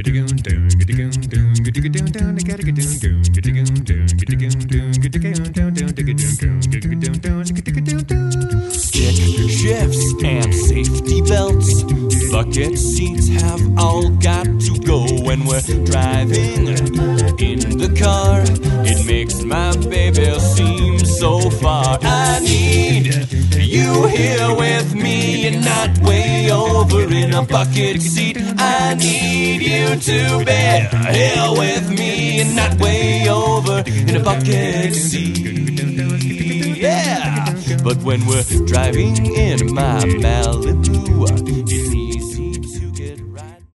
Check shifts and safety belts. Bucket seats have all got to go when we're driving in the car. It makes my baby seem so far. I need you here with me and not way over in a bucket seat. I need you to be here with me and not way over in a bucket seat. Yeah, but when we're driving in my Malibu, it